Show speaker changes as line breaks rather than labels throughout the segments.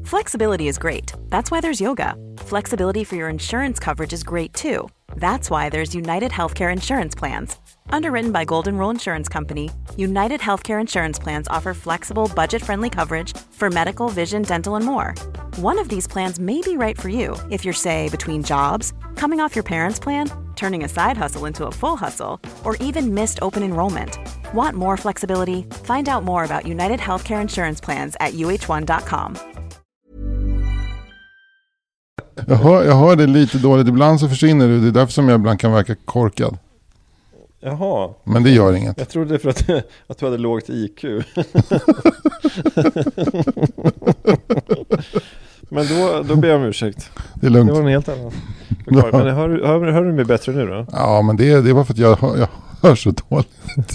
Flexibility is great. That's why there's yoga. Flexibility for your insurance coverage is great too. That's why there's United Healthcare Insurance Plans. Underwritten by Golden Rule Insurance Company, United Healthcare Insurance Plans offer flexible, budget-friendly coverage for medical, vision, dental, and more. One of these plans may be right for you if you're, say, between jobs, coming off your parents' plan, turning a side hustle into a full hustle, or even missed open enrollment. Want more flexibility? Find out more about United Healthcare Insurance Plans at uh1.com.
Jag hör det lite dåligt. Ibland så försvinner du. Det är därför som jag ibland kan verka korkad.
Jaha.
Men det gör inget.
Jag trodde för att du hade lågt IQ. Men då ber jag om ursäkt.
Det är lugnt.
Det var en helt annan förklaring. Men hör du mig bättre nu då?
Ja, men det är bara för att jag hör så dåligt.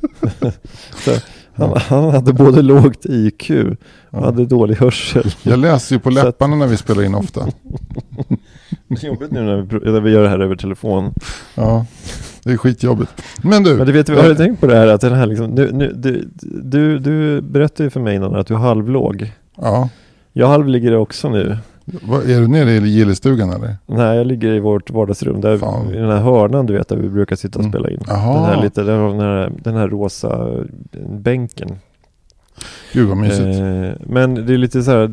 Så, han hade både lågt IQ och hade dålig hörsel.
Jag läser ju på läpparna när vi spelar in ofta.
Det är jobbigt nu när vi gör det här över telefon.
Ja, det är skitjobbigt. Men du
vet, har du tänkt på det här att den här liksom, du berättade ju för mig innan att du är halvlåg.
Ja.
Jag halvligger också nu.
Är du nere i gillestugan eller?
Nej, jag ligger i vårt vardagsrum där i den här hörnan du vet där vi brukar sitta och spela in. Den här rosa bänken.
Gud vad mysigt.
Men det är lite så här,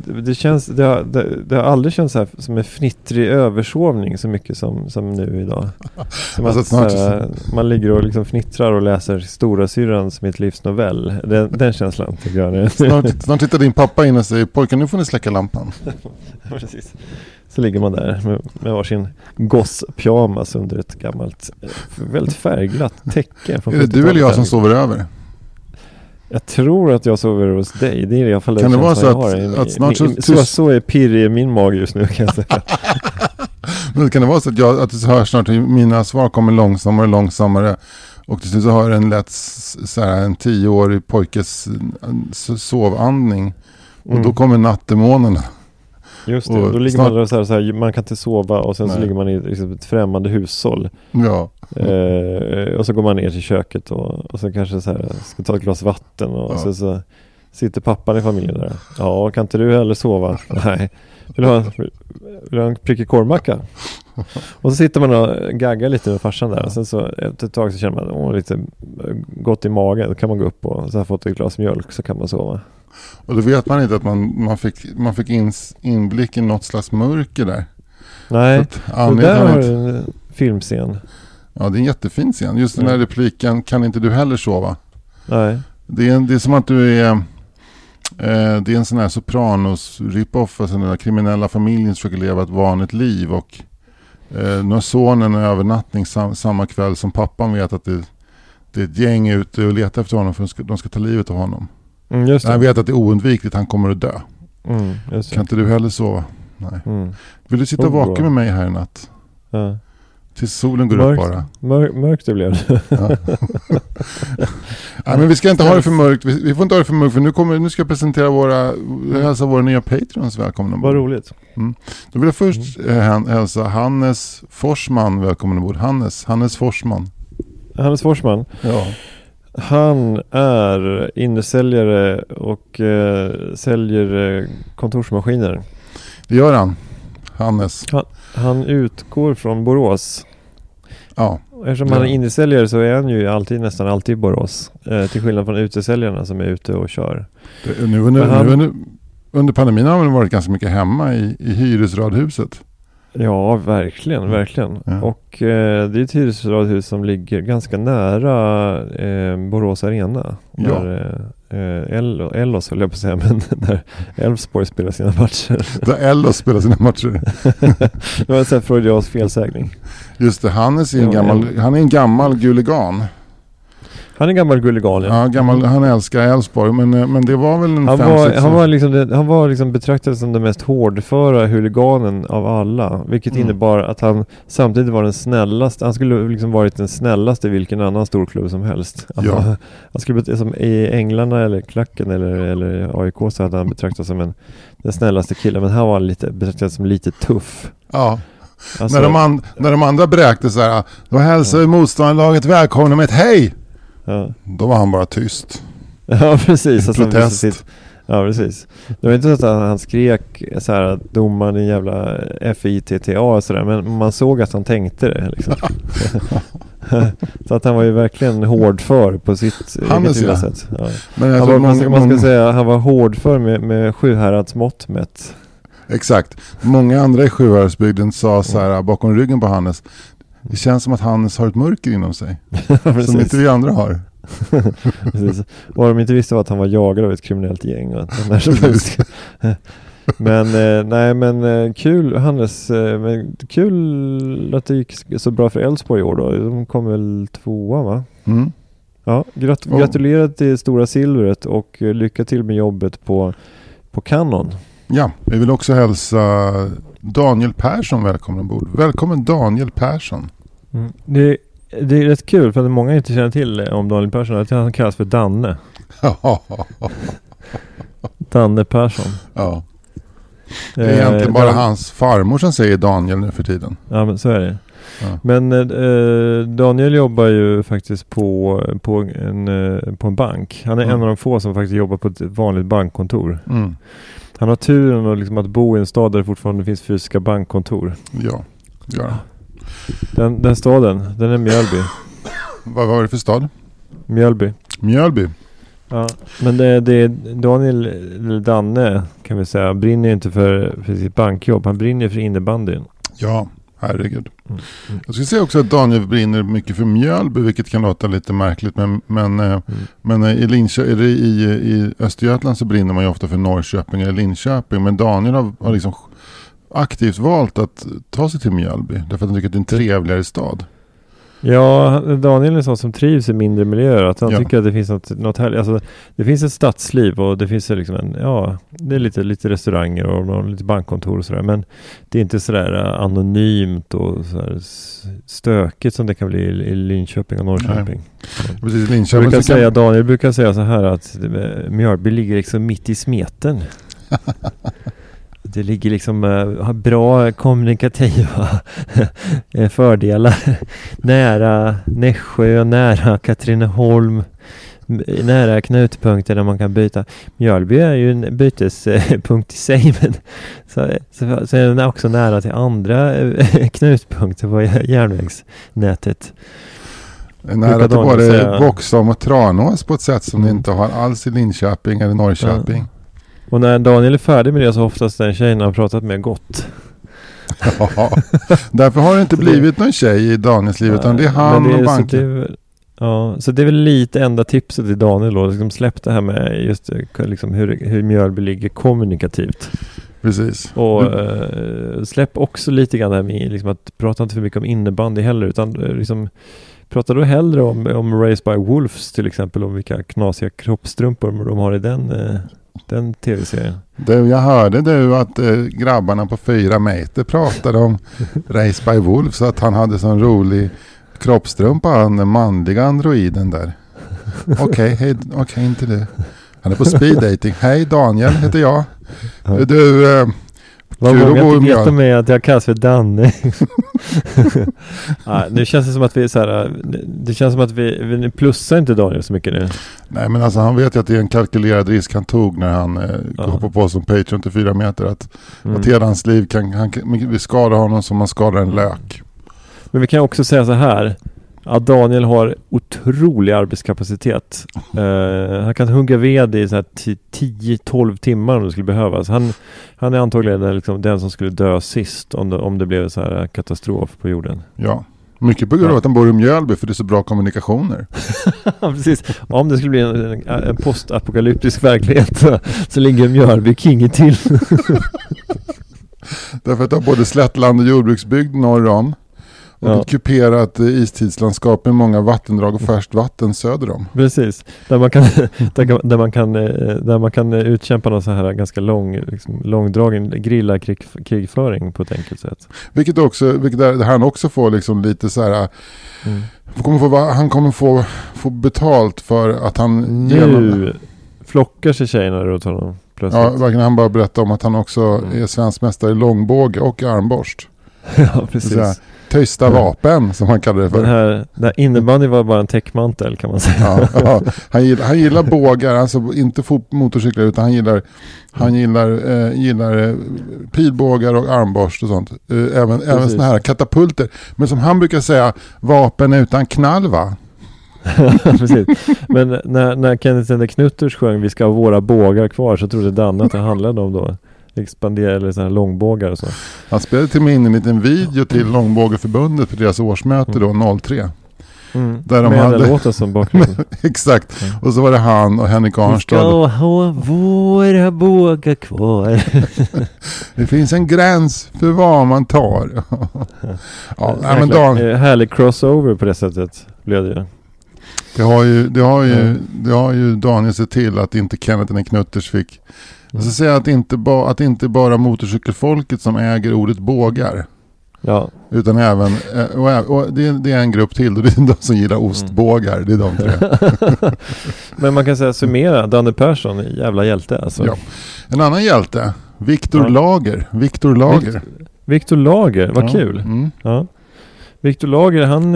det har aldrig känts så här som en fnittrig översovning så mycket som nu idag. Som alltså att man ligger och liksom fnittrar och läser Stora syrrans Mitt livs novell. Den känslan tycker jag.
Snart tittar din pappa in och säger pojken, nu får ni släcka lampan.
Precis. Så ligger man där med varsin gosspyjamas under ett gammalt väldigt färgglatt täcke.
Är det du eller jag som sover över?
Jag tror att jag sover hos dig. Det är i alla fall
kan det vara så att snart
så är pirrig i min mage just nu kan jag säga.
Men kan det vara så att du hör snart mina svar kommer långsammare och till slut så har en lätt så här, en 10-årig pojkes sovandning och då kommer nattemånerna.
Just det, då ligger man där så här, man kan inte sova och sen så ligger man i liksom ett främmande hushåll.
Ja.
Och så går man ner till köket och så kanske så här, ska ta ett glas vatten och så sitter pappan i familjen där. Ja, kan inte du heller sova? Nej. Vill du ha en prickig korvmacka? Och så sitter man och gaggar lite med farsan där och sen så efter ett tag så känner man lite gott i magen. Då kan man gå upp och så har fått ett glas mjölk så kan man sova.
Och då vet man inte att man fick inblick i något slags mörker där. Nej,
och där har du en filmscen.
Ja, det är en jättefin scen. Just den här repliken, kan inte du heller sova?
Nej.
Det är som att du är... det är en sån här Sopranos rip-off. Alltså den där kriminella familjen försöker leva ett vanligt liv. Och nu har sonen en övernattning samma kväll som pappan vet att det är ett gäng ute och letar efter honom för de ska ta livet av honom.
Just det.
Han vet att det är oundvikligt, han kommer att dö.
Just det.
Kan inte du heller sova? Nej. Vill du sitta vaken med mig här i natt?
Ja.
Tills solen går upp bara.
Mörkt det blev.
Ja. Nej, men vi ska inte ha det för mörkt. Vi får inte ha det för mörkt för nu ska jag presentera hälsa våra nya Patreons välkomna ombord.
Vad roligt.
Då vill jag först hälsa Hannes Forsman välkommen ombord. Hannes Forsman.
Hannes Forsman?
Ja.
Han är innesäljare och säljer kontorsmaskiner. Det
gör han. Hannes.
Han utgår från Borås.
Ja.
Eftersom han är innesäljare så är han ju nästan alltid i Borås. Till skillnad från utesäljarna som är ute och kör.
Under pandemin har han varit ganska mycket hemma i hyresradhuset.
Ja, verkligen. Ja. Och det är ett hyresradhus som ligger ganska nära Borås Arena.
Ja.
Där Ellos höll jag på att säga, men där Elfsborg spelar sina matcher.
Där Ellos spelar sina matcher.
Det var en sån här freudiansk felsägning.
Just det, han är en gammal guligan.
Han är gammal guligan.
Ja, han älskar Elfsborg, men det var väl en
han var liksom betraktad som den mest hårdföra huliganen av alla, vilket innebar att han samtidigt var den snällaste. Han skulle liksom varit den snällaste i vilken annan storklubb som helst. Han skulle som i Änglarna eller Klacken eller AIK så hade han betraktats som den snällaste killen, men han var betraktad som lite tuff.
Ja. Alltså, när de andra bräkte så här, då hälsade motståndarlaget välkomna med ett hej. Ja. Då var han bara tyst.
Ja, precis.
Protest.
Ja, precis. Det var inte så att han skrek så här, domaren i jävla FITTA och sådär, men man såg att han tänkte det liksom. Så att han var ju verkligen hård för på sitt eget lilla sätt. Ja. Men alltså, man ska säga han var hård för med Sjuhärads mått mätt.
Exakt. Många andra i Sjuhäradsbygden sa så här bakom ryggen på Hannes, det känns som att Hannes har ett mörker inom sig. Som inte vi andra har.
Precis. Och de inte visste var att han var jagad av ett kriminellt gäng. Och men kul Hannes, kul att det gick så bra för Elfsborg i år då. De kom väl 2:a, va?
Mm.
Ja, gratulerar till stora silvret och lycka till med jobbet på Canon.
Ja, vi vill också hälsa Daniel Persson välkommen ombord. Välkommen Daniel Persson.
Mm. Det är rätt kul för att många inte känner till om Daniel Persson, att han kallas för Danne. Danne Persson.
Ja. Det är egentligen bara hans farmor som säger Daniel nu för tiden.
Ja, men så är det.
Ja.
Men Daniel jobbar ju faktiskt på en bank. Han är en av de få som faktiskt jobbar på ett vanligt bankkontor.
Mm.
Han har turen och liksom att bo i en stad där det fortfarande finns fysiska bankkontor.
Ja.
Den staden, den är Mjölby.
Vad var det för stad?
Mjölby. Ja, men det är Daniel, eller Danne kan vi säga, brinner inte för sitt bankjobb. Han brinner för innebandyn. Ja,
herregud. Jag skulle säga också att Daniel brinner mycket för Mjölby, vilket kan låta lite märkligt. Men i Östergötland så brinner man ju ofta för Norrköping eller Linköping. Men Daniel har liksom aktivt valt att ta sig till Mjölby därför att han tycker att det är en trevligare stad.
Ja, Daniel är en sån som trivs i mindre miljöer. Att han tycker att det finns något härligt. Alltså, det finns ett stadsliv och det finns liksom det är lite restauranger och lite bankkontor och sådär. Men det är inte sådär anonymt och sådär stökigt som det kan bli i Linköping och Norrköping.
Precis, Linköping.
Daniel brukar säga så här att Mjölby ligger liksom mitt i smeten. Det ligger liksom bra kommunikativa fördelar. Nära Nässjö, nära Katrineholm, nära knutpunkter där man kan byta. Mjölby är ju en bytespunkt i sig, men så är den också nära till andra knutpunkter på järnvägsnätet.
Nära till både Boxholm och Tranås på ett sätt som det inte har alls i Linköping eller Norrköping. Ja.
Och när Daniel är färdig med det så oftast den tjejen har pratat med gott.
Ja, därför har det inte blivit någon tjej i Daniels liv, utan det är han och banken.
Så det är väl lite enda tipset till Daniel då. Liksom släpp det här med just liksom hur Mjölby ligger kommunikativt.
Precis.
Och släpp också lite grann det här med liksom att prata inte för mycket om innebandy heller, utan liksom prata då hellre om Raised by Wolves till exempel, om vilka knasiga kroppstrumpor de har i den tv-serien.
Jag hörde att grabbarna på 4 meter pratade om Raised by Wolves, så att han hade sån rolig kroppstrumpa, den manliga androiden där. Okej, inte det. Han är på speed dating. Hej, Daniel heter jag. Du,
vad många inte vet om är att jag kallas för Danne. Nu känns det som att vi så här, det känns som att vi plussar inte Daniel så mycket nu.
Nej, men alltså han vet ju att det är en kalkylerad risk han tog när han hoppade på som Patreon till 4 meter. Att hela hans liv vi skadar honom som man skadar en lök.
Men vi kan också säga så här, att Daniel har otrolig arbetskapacitet. Han kan hugga ved i 10-12 timmar om det skulle behövas. Han är antagligen den som skulle dö sist om det blev så här katastrof på jorden.
Ja, mycket på grund av att han bor i Mjölby, för det är så bra kommunikationer.
Precis. Om det skulle bli en postapokalyptisk verklighet så ligger Mjölby king till.
Därför att det har både slättland och jordbruksbygd norr om. Och ett kuperat istidslandskap med många vattendrag och färskt vatten söder om.
Precis. Där man kan utkämpa någon så här ganska långdragen krigföring på ett enkelt sätt.
Vilket där han också får liksom lite så här han kommer få betalt för att han
nu flockar sig tjejerna runt honom plötsligt.
Ja, verkligen. Han bara berättar om att han också är svensk mästare i långbåge och armborst.
Ja, precis.
Så här, töjsta vapen som han kallar det för.
Den här innebandy var bara en täckmantel kan man säga.
Ja. Han gillar bågar, alltså inte motorcyklar, utan han gillar pilbågar och armborst och sånt. Även såna här katapulter. Men som han brukar säga, vapen utan knall, va?
Precis. Men när Kenneth Knutters sjöng Vi ska ha våra bågar kvar, så trodde Danne att det handlade om då expandera eller så här långbågar och så.
Han spelade till mig in en liten video till Långbågarförbundet för deras årsmöte då 03. Där de hade
låtar som bakgrund.
Exakt. Och så var det han och Henrik Arnstad.
Vi ska ha våra bågar kvar.
Det finns en gräns för vad man tar. Ja, men
härlig crossover på det sättet blev det ju.
Det har ju Daniel sett till att inte Kenneth Knutters fick. Jag ska säga att inte bara motorcykelfolket som äger ordet bågar. Ja. Utan även och det är en grupp till, och det är de som gillar ostbågar. Det är de tre.
Men man kan säga summera, Danne Persson, jävla hjälte alltså. Ja.
En annan hjälte, Viktor Lager. Viktor Lager, vad kul.
Ja. Viktor Lager, han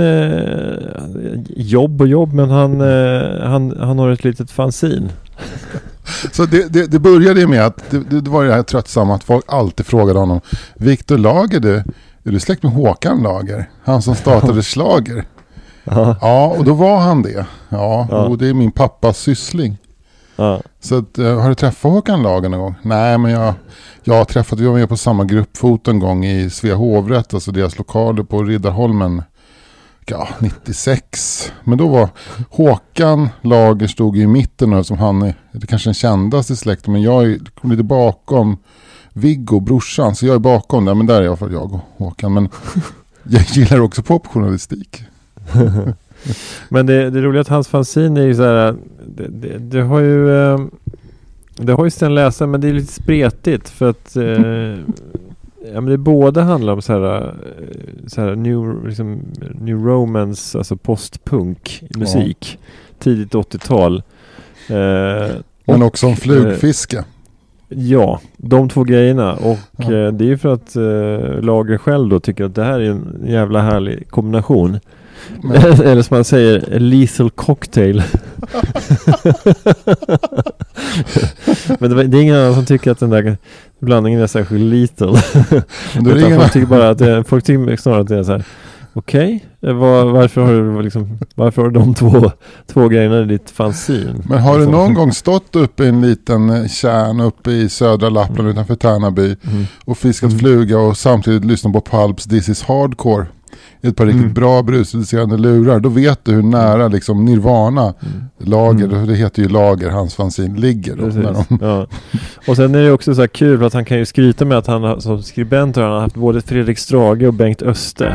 jobb, men han har ett litet fanzin.
Så det började ju med att det var det här tröttsamma att folk alltid frågade honom: Viktor Lager, är du släkt med Håkan Lager? Han som startade Schlager. Ja, och då var han det. Ja. Och det är min pappas syssling. Så att, har du träffat Håkan Lager någon gång? Nej, men jag har träffat, vi var med på samma gruppfoto en gång i Svea hovrätt, alltså deras lokaler på Riddarholmen, 96. Men då var Håkan Lager stod i mitten, och som han är kanske den kändaste i släkten, men jag är lite bakom Viggo, brorsan, så jag är bakom där, men där är i alla fall jag och Håkan. Men jag gillar också popjournalistik.
Men det roliga att hans fanzine är ju så här, det har ju sen läsa, men det är lite spretigt för att men det båda handlar om så här new romance, alltså postpunk musik, tidigt 80-tal.
Men också om flugfiske.
Ja, de två grejerna, och det är ju för att Lager själv då tycker att det här är en jävla härlig kombination. Eller som man säger, lethal cocktail. Men det är ingen annan som tycker att den där blandningen är särskilt lethal. Folk tycker bara att folk tycker snarare att det är så här: okej, varför har du de två grejerna i ditt fanzin?
Men har du någon gång stått uppe i en liten kärn uppe i södra Lappland utanför Tärnaby och fiskat fluga och samtidigt lyssnat på Pulps This is Hardcore? Ett par riktigt bra brusreducerande lurar. Då vet du hur nära liksom Nirvana Lager, det heter ju Lager, hans fanzin, ligger då,
ja. Och sen är det också så här kul för att han kan ju skryta med att han som skribent har haft både Fredrik Strage och Bengt Öste.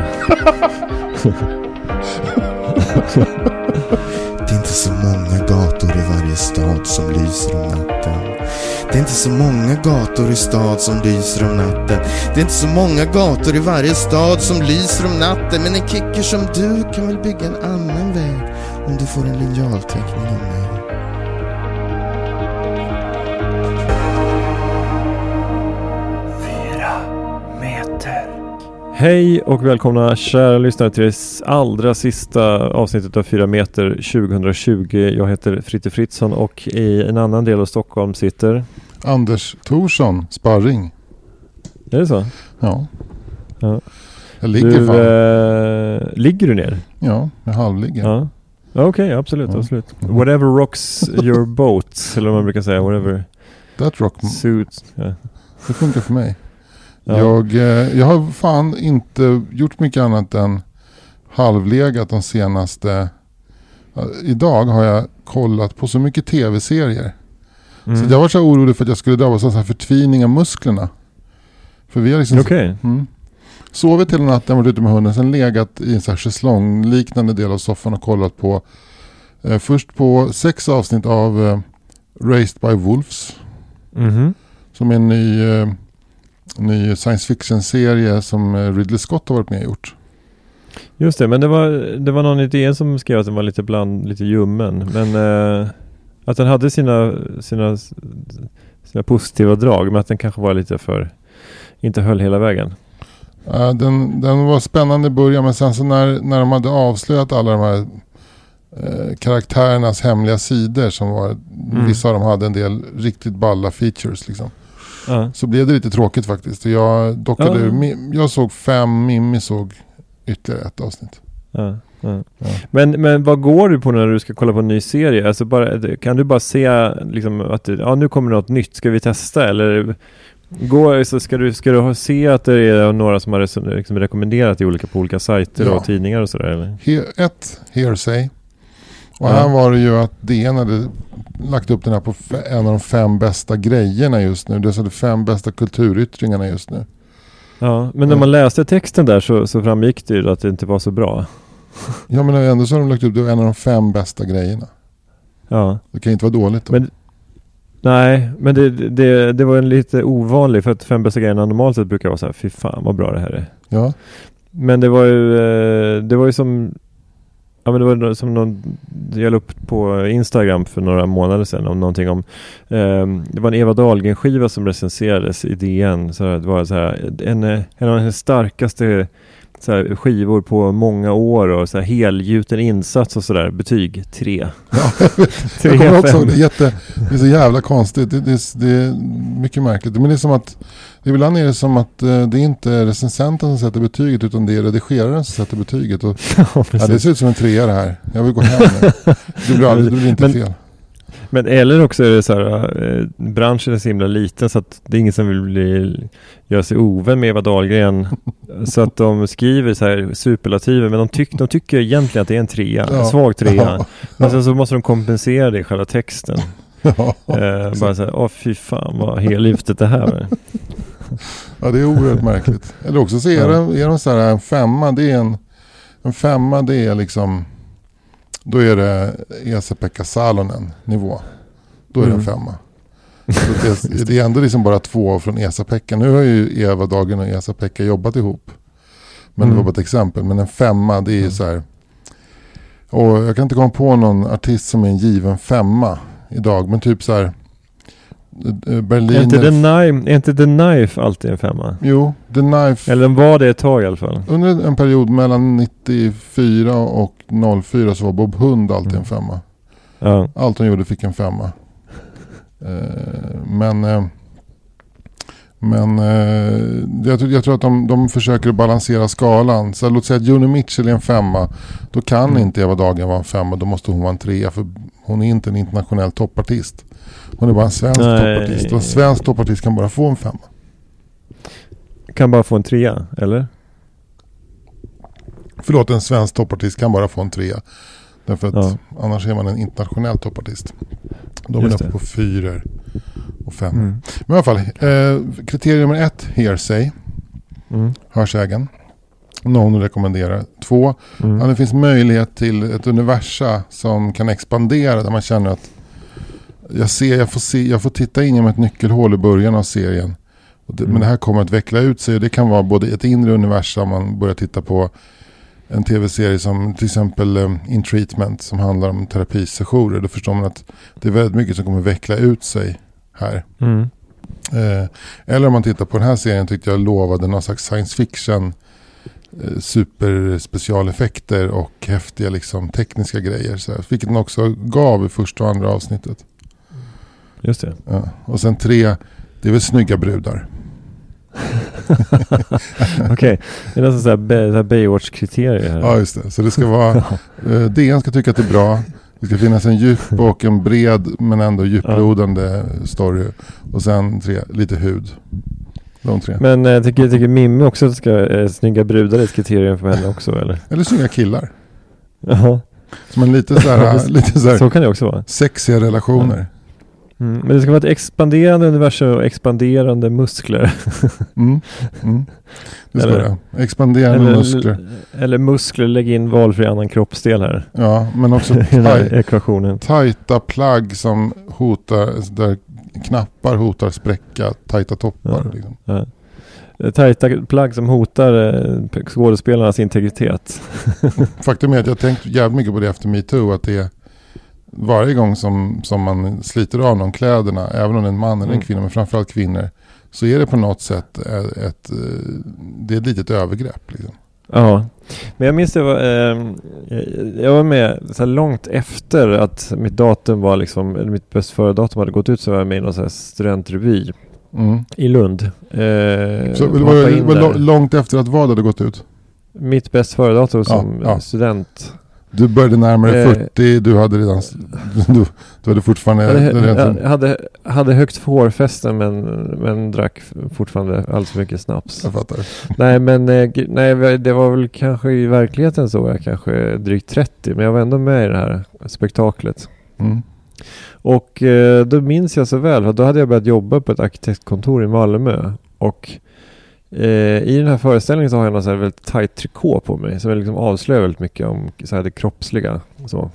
Det är inte så många gator i varje stad som lyser om natten. Det är inte så många gator i stad som lyser om natten. Det är inte så många gator i varje stad som lyser om natten. Men en kicker som du kan väl bygga en annan väg om du får en linjalteckning av mig.
Hej och välkomna kära lyssnare till det allra sista avsnittet av 4 meter 2020. Jag heter Fritte Fritzson och i en annan del av Stockholm sitter
Anders Thorsson, sparring.
Är det så?
Ja. Jag ligger
ligger du ner?
Ja, jag halvligger.
Ja. Okej, absolut. Whatever rocks your boat, eller vad man brukar säga, whatever
that rock
suits. Yeah.
Det funkar för mig. Ja. Jag har fan inte gjort mycket annat än halvlegat de senaste. Idag har jag kollat på så mycket tv-serier. Så jag var så orolig för att jag skulle drabbas av sån här förtvining av musklerna. För vi har liksom sovit hela natten, varit ute med hunden, sen legat i en sån här schäslong-liknande del av soffan och kollat på först på 6 avsnitt av Raised by Wolves. Som är en ny science fiction-serie som Ridley Scott har varit med och gjort.
Just det, men det var någon idé som skrev att den var lite ljummen, men att den hade sina positiva drag, men att den kanske var lite för inte höll hela vägen.
Den var spännande i början, men sen så när de hade avslöjat alla de här karaktärernas hemliga sidor som var, vissa av dem hade en del riktigt balla features liksom. Så blev det lite tråkigt faktiskt. Jag dockade jag såg 5, Mimmi såg ytterligare ett avsnitt. Men vad går du på när du ska kolla på en ny serie? Alltså kan du bara se liksom att nu kommer något nytt, ska vi testa? Eller ska du se att det är några som har liksom rekommenderat på olika sajter och tidningar och sådär? Eller? Hearsay. Och här var det ju att DN hade lagt upp den här på en av de 5 bästa grejerna just nu. Det är de 5 bästa kulturyttringarna just nu. Ja,
men när man läste texten där så framgick det ju att det inte var så bra.
Ja, men ändå så har de lagt upp det en av de 5 bästa grejerna.
Ja.
Det kan inte vara dåligt då.
Nej, men det var en lite ovanlig, för att 5 bästa grejerna normalt sett brukar vara så här, fy fan vad bra det här är.
Ja.
Men det var ju som... Ja, men det var som jag la upp på Instagram för några månader sedan om någonting om det var en Eva Dahlgren-skiva som recenserades i DN. Så det var så här, en av de starkaste så här, skivor på många år och så här, helgjuten insats och sådär. Betyg 3.
Ja, jag kommer också, det är så jävla konstigt. Det är mycket märkligt. Men det är som att ibland är det som att det inte är recensenten som sätter betyget, utan det är redigeraren som sätter betyget. Och, det ser ut som en 3 det här. Jag vill gå hem nu. Det blir inte fel.
Men eller också är det så här, branschen är så himla liten så att det är ingen som vill göra sig ovän med Eva Dahlgren. Så att de skriver så här superlativer, men de tycker egentligen att det är en 3, en svag 3. Men sen så måste de kompensera det i själva texten. Bara så här, fy fan vad helgiftet det här är.
Ja, det är oerhört märkligt. Eller också så är de så här, en 5, det är en 5, det är liksom, då är det Esa-Pekka Salonen nivå. Då är det en 5. Det är ändå liksom bara 2 från Esa-Pekka. Nu har ju Eva Dahlgren och Esa-Pekka jobbat ihop. Men det var bara ett exempel. Men en 5, det är ju så här. Och jag kan inte komma på någon artist som är en given 5 idag. Men typ så här, Berliner...
Är inte The Knife alltid en 5?
Jo, The Knife...
Eller var det ett tag i alla fall?
Under en period mellan 94 och 04 så var Bob Hund alltid en 5. Ja. Allt hon gjorde fick en 5. Men jag tror att de försöker balansera skalan. Så låt säga att Joni Mitchell är en 5. Då kan inte Eva Dahlgren vara en 5. Då måste hon vara en 3. För hon är inte en internationell toppartist. Hon är bara en svensk toppartist. Och en svensk toppartist kan bara få en 5.
Kan bara få en 3, eller?
Förlåt, en svensk toppartist kan bara få en 3. Därför att annars är man en internationell toppartist. De är uppe på 4 och 5. Men i alla fall, kriterium nummer 1, Hearsay. Hörsägen. Någon rekommenderar. 2, det finns möjlighet till ett universum som kan expandera, där man känner att jag får titta in genom ett nyckelhål i början av serien. Men det här kommer att veckla ut sig, och det kan vara både ett inre universum, man börjar titta på en tv-serie som till exempel In Treatment, som handlar om terapisessioner. Då förstår man att det är väldigt mycket som kommer veckla ut sig här. Eller om man tittar på den här serien, tyckte jag lovade någon slags science fiction, superspecialeffekter och häftiga liksom tekniska grejer. Så här, vilket den också gav i första och andra avsnittet.
Just det.
Ja. Och sen 3, det är väl snygga brudar.
Okej, det är nästan så här Baywatch-kriterier här.
Ja, just det. Så det ska vara DN ska tycka att det är bra. Det ska finnas en djup och en bred men ändå djuplodande story. Och sen 3, lite hud. De 3.
Men jag tycker Mimmi också att ska snygga brudar är ett kriterium för henne också, eller?
Eller snygga killar.
Jaha.
Som en lite så här
så kan det också vara.
Sexiga relationer.
Men det ska vara ett expanderande universum och expanderande muskler.
Det ska det. Expanderande muskler.
Eller muskler, lägg in valfri annan kroppsdel här.
Ja, men också
ekvationen.
Tajta plagg som hotar, där knappar hotar spräcka tajta toppar.
Ja.
Liksom.
Ja. Tajta plagg som hotar skådespelarnas integritet.
Faktum är att jag tänkt jävligt mycket på det efter MeToo, att det är varje gång som man sliter av någon kläderna, även om det är en man eller en kvinna, men framförallt kvinnor, så är det på något sätt det är ett litet övergrepp liksom.
Ja, men jag minns jag var med så här långt efter att mitt datum var liksom, eller mitt bäst före datum hade gått ut, så var jag med i någon så här studentrevy i Lund.
Så det var långt efter att vad hade gått ut?
Mitt bäst före datum som student. Du
började närmare 40, du hade redan du hade fortfarande
hade högt hårfäste men drack fortfarande alldeles för mycket snaps.
Jag fattar.
Nej, det var väl kanske i verkligheten så jag kanske drygt 30, men jag var ändå med i det här spektaklet. Och då minns jag så väl, för då hade jag börjat jobba på ett arkitektkontor i Malmö, och i den här föreställningen så har jag någon så här väldigt tajt trikå på mig som liksom avslöjar väldigt mycket om så här det kroppsliga så.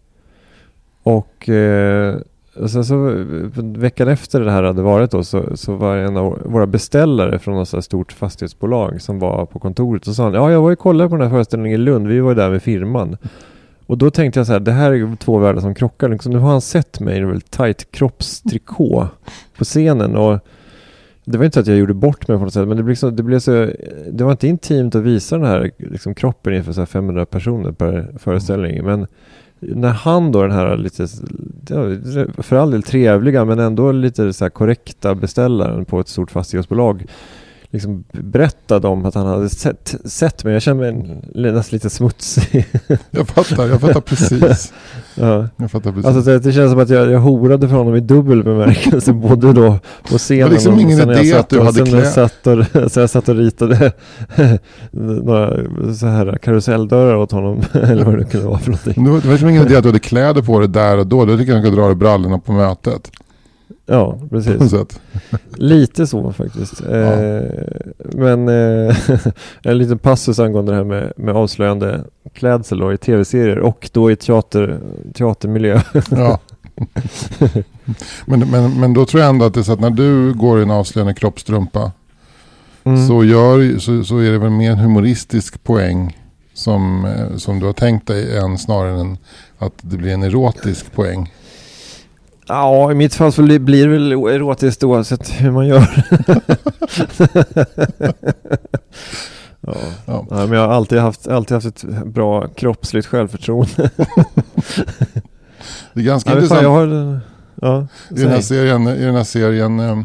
Och sen så veckan efter det här hade varit då, så var en av våra beställare från något så här stort fastighetsbolag som var på kontoret och sa jag var ju kollade på den här föreställningen i Lund, vi var där med firman. Och då tänkte jag så här, det här är två världar som krockar. Liksom, nu har han sett mig i en väldigt tajt kroppstrikå på scenen, och det var inte så att jag gjorde bort mig på något sätt, men det var inte intimt att visa den här liksom, kroppen inför så här 500 personer per föreställning. Men när han då, den här lite, för all del trevliga men ändå lite så här korrekta beställaren på ett stort fastighetsbolag liksom berättade om att han hade sett mig. Jag känner mig nästan lite smutsig.
Jag fattar precis.
Ja.
Jag fattar precis.
Alltså det känns som att jag horade för honom i dubbel bemärkelse, både då på scenen och
liksom ingen idé att du hade kläder.
Så jag satt och ritade några så här karuselldörrar åt honom eller vad det kunde vara för någonting.
Det var liksom ingen idé att du hade kläder på dig där och då. Du tycker jag kan dra dig brallorna på mötet.
Ja, precis. Lite så faktiskt. Men en liten passus angående det här med avslöjande klädsel då, i tv-serier och då i teatermiljö. Ja.
men då tror jag ändå att det är så att när du går i en avslöjande kroppstrumpa så är det väl mer en humoristisk poäng som du har tänkt dig än snarare än att det blir en erotisk poäng.
Ja, i mitt fall så blir det väl erotiskt oavsett hur man gör. Ja, men jag har alltid haft ett bra kroppsligt självförtroende.
Det är ganska intressant. I den här serien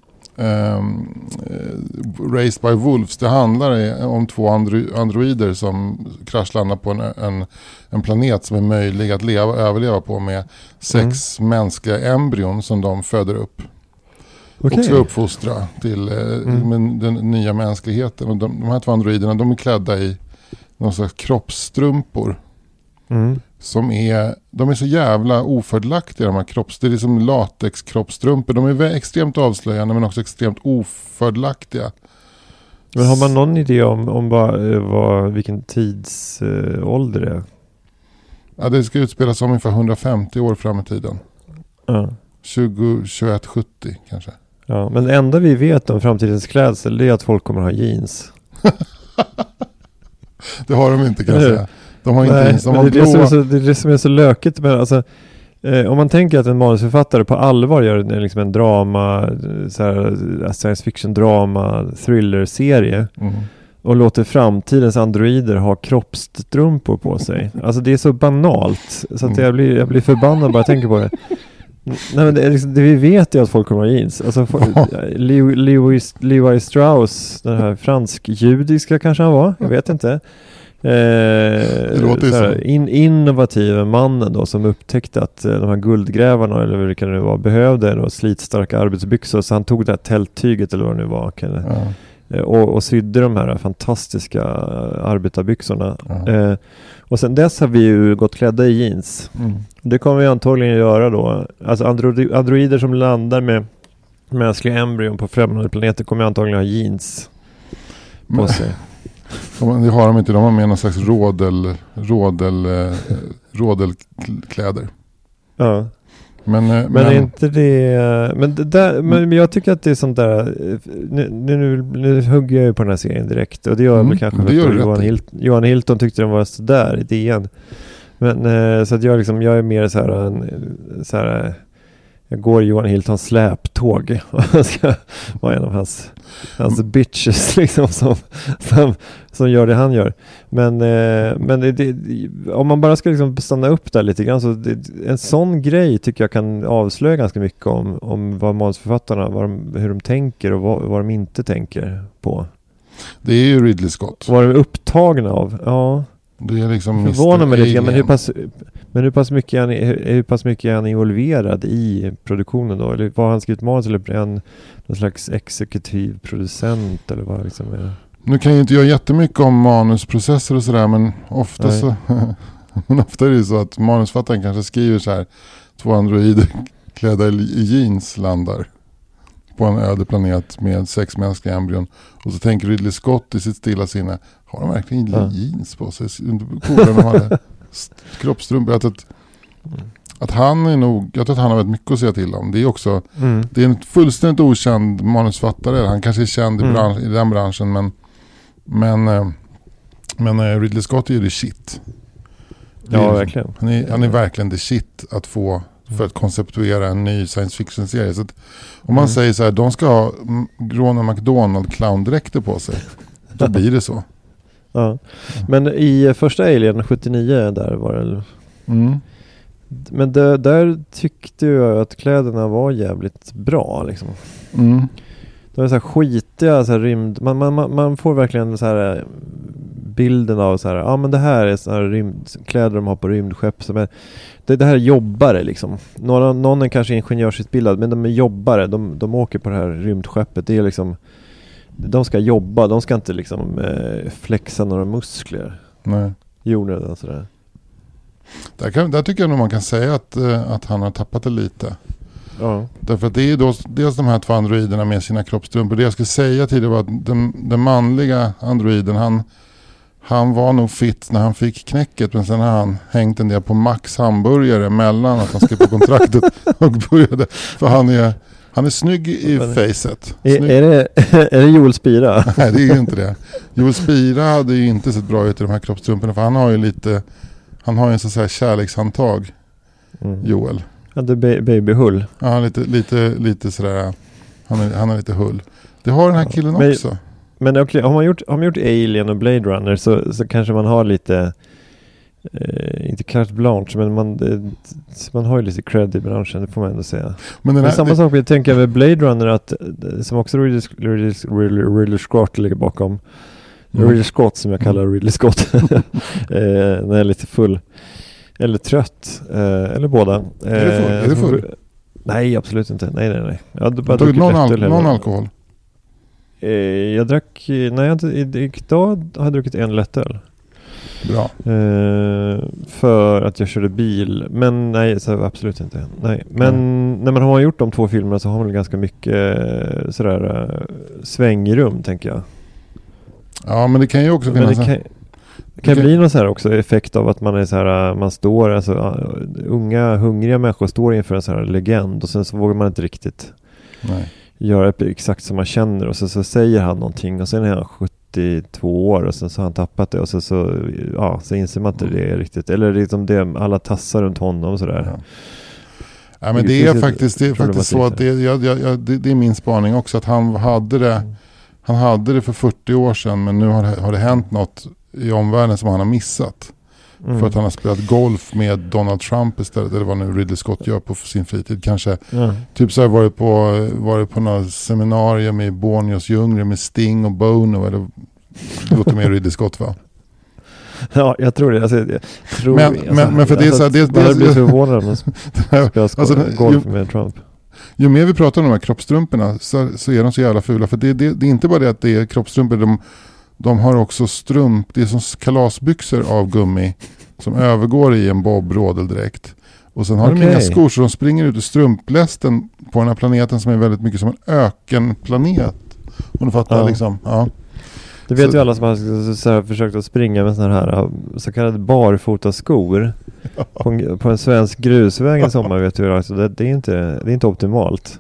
Raised by Wolves, det handlar om två androider som kraschlandar på en planet som är möjlig att överleva på med 6 mänskliga embryon som de föder upp och ska uppfostra till den nya mänskligheten. Och de här två androiderna, de är klädda i någon slags kroppsstrumpor de är så jävla ofördelaktiga, de här det är liksom latexkroppstrumpor. De är extremt avslöjande men också extremt ofördelaktiga.
Men har man någon idé om vilken tidsålder det är?
Ja, det ska utspelas om ungefär 150 år fram i tiden. 2170 kanske.
Ja, men det enda vi vet om framtidens klädsel, det är att folk kommer ha jeans.
Det har de inte, kan jag säga. De har inte jeans, de har
det är det som är så lökigt. Men alltså, om man tänker att en manusförfattare på allvar gör liksom en drama, så här, science fiction drama, thriller-serie och låter framtidens androider ha kroppstrumpor på sig. Alltså det är så banalt så att jag blir förbannad bara jag tänker på det. Nej, men det vi vet är att folk kommer ha jeans. Alltså, Levi Strauss, den här fransk-judiska kanske han var, jag vet inte. Innovativa mannen då som upptäckte att de här guldgrävarna eller vad det kan nu vara behövde då slitstarka arbetsbyxor, så han tog det här tälttyget eller vad det nu var och sydde de här fantastiska arbetarbyxorna. Och sen dess har vi ju gått klädda i jeans. Det kommer vi antagligen göra då. Alltså androider som landar med mänskliga embryon på främmande planeter kommer antagligen ha jeans på sig.
Det har de inte, de har med någon slags rådelkläder.
Ja. Men är inte det... Men jag tycker att det är sånt där... Nu hugger jag ju på den här serien direkt. Och det gör väl kanske för att Johan Hilton tyckte den var så där i DN. Men så att jag är mer så här jag går Johan Hiltons släptåg och jag ska vara en av hans bitches liksom som gör det han gör. Men om man bara ska liksom stanna upp där lite grann, så en sån grej tycker jag kan avslöja ganska mycket om vad manusförfattarna, hur de tänker och vad de inte tänker på.
Det är ju Ridley Scott.
Vad de är upptagna av, ja.
Det är liksom
förvånar mig lite grann, men hur pass mycket är han involverad i produktionen då? Eller var han skrivit manus, eller är han någon slags exekutiv producent, eller vad liksom är?
Nu kan jag inte göra jättemycket om manusprocesser och sådär, men ofta så men ofta är det så att manusfattaren kanske skriver så här: 2 androider klädda i jeans landar på en öde planet med 6 mänskliga embryon. Och så tänker Ridley Scott i sitt stilla sinne: har de verkligen jeans på sig? Coola de hade kroppstrumpor. Att han är nog, jag tror att han har väldigt mycket att säga till om. Det är också, det är en fullständigt okänd manusfattare. Han kanske är känd i den branschen, men Ridley Scott är ju the shit.
Ja, verkligen.
Han är verkligen the shit att få för att konceptuera en ny science fiction-serie. Så att om man säger så här: de ska ha Ronald McDonald clowndräkter på sig, då blir det så.
Ja. Men i första Alien 79 där var det... Men där tyckte jag att kläderna var jävligt bra liksom. De är så här skitiga, så här rymd. Man får verkligen så här bilden av så här, ja men det här är så här rymdkläder de har på rymdskepp som är, det här är jobbare liksom. Någon är kanske ingenjörsutbildad, men de är jobbare. De åker på det här rymdskeppet. Det är liksom, de ska jobba, de ska inte liksom flexa några muskler.
Nej.
Jorden och sådär.
Där tycker jag nog man kan säga att han har tappat det lite.
Ja.
Därför att det är då dels de här 2 androiderna med sina kroppstrumpor. Det jag skulle säga tidigare var att den manliga androiden, han var nog fit när han fick knäcket, men sen har han hängt en del på Max hamburgare mellan att han skrev på kontraktet och började. För han är snygg i facet.
Är det Joel Spira?
Nej, det är ju inte det. Joel Spira hade ju inte sett bra ut i de här kroppstrumporna, för han har ju en så att säga kärlekshandtag, Joel.
Ja, det är babyhull.
Ja, lite sådär. Han är lite hull. Det har den här killen också. Men
har man gjort Alien och Blade Runner så kanske man har lite inte carte blanche, men man har ju lite cred i branschen, det får man ändå säga. Men samma sak jag tänker med Blade Runner, att som också Ridley Scott ligger bakom. Ridley Scott, som jag kallar Ridley Scott när jag är lite full eller trött eller båda.
Är du full?
Nej, absolut inte. Nej. Jag hade bara
druckit någon alkohol?
Jag drack, idag har jag druckit 1 lättöl.
Bra.
För att jag körde bil. Men nej, så absolut inte. Nej. Men när man har gjort de 2 filmerna så har man ganska mycket sådär svängrum, tänker jag.
Ja, men det kan ju också finnas...
Det kan bli någon så här också effekt av att man är så här, man står, alltså unga hungriga människor står inför en så här legend, och sen så vågar man inte riktigt göra exakt som man känner, och så säger han någonting, och sen är han 72 år och sen så har han tappat det, och så inser man inte det är riktigt, eller liksom det, alla tassar runt honom och sådär.
Ja, men det är faktiskt så att det är min spaning också, att han hade det för 40 år sedan, men nu har det hänt något i omvärlden som han har missat. För att han har spelat golf med Donald Trump istället, eller vad nu Ridley Scott gör på sin fritid kanske. Typ så här varit på något seminarium i Borneos djungler med Sting och Bono, eller det låter mer Ridley Scott, va?
Ja, jag tror det.
Men för det är så här,
det blir förvånad om man spelar golf med Trump.
Ju mer vi pratar om de här kroppstrumporna så är de så jävla fula. För det är inte bara det att det är kroppstrumpor, de har också det är som kalasbyxor av gummi som övergår i en bobrådeldräkt. Och sen har de inga skor, så de springer ut i strumplästen på den här planeten som är väldigt mycket som en ökenplanet. Om du fattar liksom. Ja.
Det vet ju alla som har så här försökt att springa med såna här så kallade barfotaskor på en svensk grusväg i sommar, vet du. Alltså det är inte optimalt.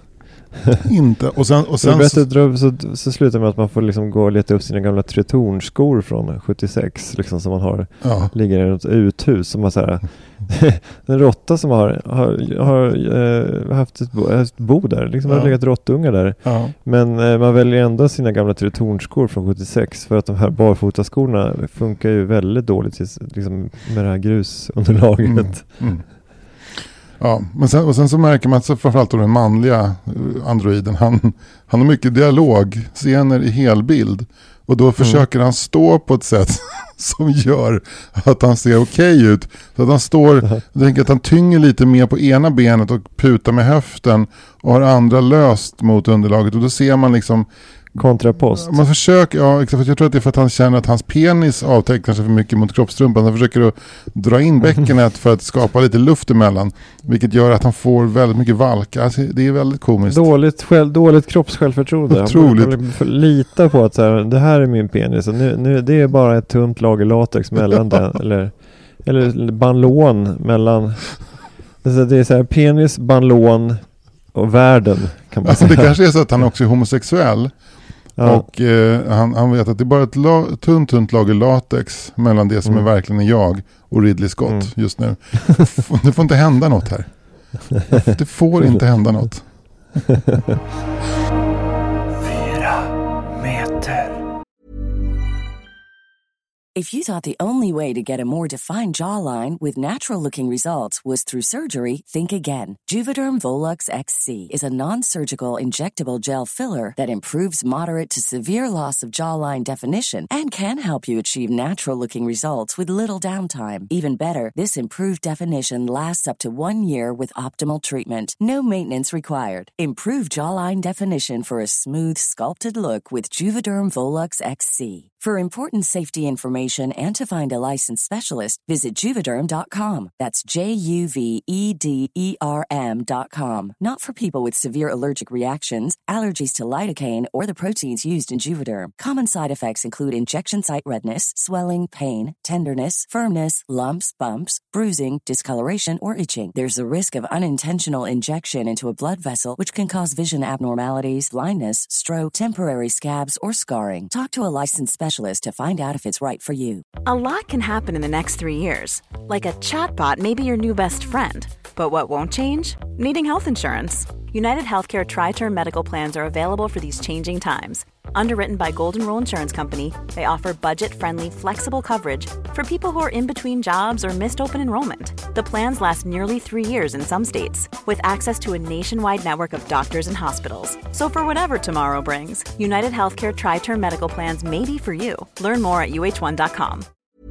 Inte. Och sen
så slutar med att man får liksom gå och leta upp sina gamla tretornskor från 76 liksom, som man har ligger i något uthus som har så här en råtta som har haft ett bo där liksom, har legat råttungar där. Men man väljer ändå sina gamla tretornskor från 76 för att de här barfotaskorna funkar ju väldigt dåligt liksom, med det här grusunderlaget.
Ja, men sen så märker man att framförallt den manliga androiden, han har mycket dialogscener i helbild. Och då försöker han stå på ett sätt som gör att han ser okej ut. Så att han står, jag tänker att han tynger lite mer på ena benet och putar med höften och har andra löst mot underlaget. Och då ser man liksom
kontrapost.
Man försöker, exakt, jag tror att det är för att han känner att hans penis avtecknar sig för mycket mot kroppstrumpan. Han försöker att dra in bäckenet för att skapa lite luft emellan. Vilket gör att han får väldigt mycket valka. Alltså, det är väldigt komiskt.
Dåligt kroppssjälvförtroende.
Otroligt.
Lita på att så här, det här är min penis. Och nu, det är bara ett tunt lager latex mellan den. Eller banlån mellan. Det är så här, penis, banlån och världen kan man säga.
Det kanske är så att han också är homosexuell. Och han vet att det är bara ett tunt lager latex mellan det som är verkligen jag och Ridley Scott just nu. Det får inte hända något här. Det får inte hända något.
4 meter.
If you thought the only way to get a more defined jawline with natural-looking results was through surgery, think again. Juvederm Volux XC is a non-surgical injectable gel filler that improves moderate to severe loss of jawline definition and can help you achieve natural-looking results with little downtime. Even better, this improved definition lasts up to 1 year with optimal treatment. No maintenance required. Improve jawline definition for a smooth, sculpted look with Juvederm Volux XC. For important safety information and to find a licensed specialist, visit Juvederm.com. That's JUVEDERM.com. Not for people with severe allergic reactions, allergies to lidocaine, or the proteins used in Juvederm. Common side effects include injection site redness, swelling, pain, tenderness, firmness, lumps, bumps, bruising, discoloration, or itching. There's a risk of unintentional injection into a blood vessel, which can cause vision abnormalities, blindness, stroke, temporary scabs, or scarring. Talk to a licensed specialist to find out if it's right for you.
A lot can happen in the next 3 years. Like a chatbot may be your new best friend. But what won't change? Needing health insurance. United Healthcare Tri-Term Medical Plans are available for these changing times. Underwritten by Golden Rule Insurance Company, they offer budget-friendly, flexible coverage for people who are in between jobs or missed open enrollment. The plans last nearly 3 years in some states, with access to a nationwide network of doctors and hospitals. So for whatever tomorrow brings, United Healthcare Tri-Term Medical Plans may be for you. Learn more at uh1.com.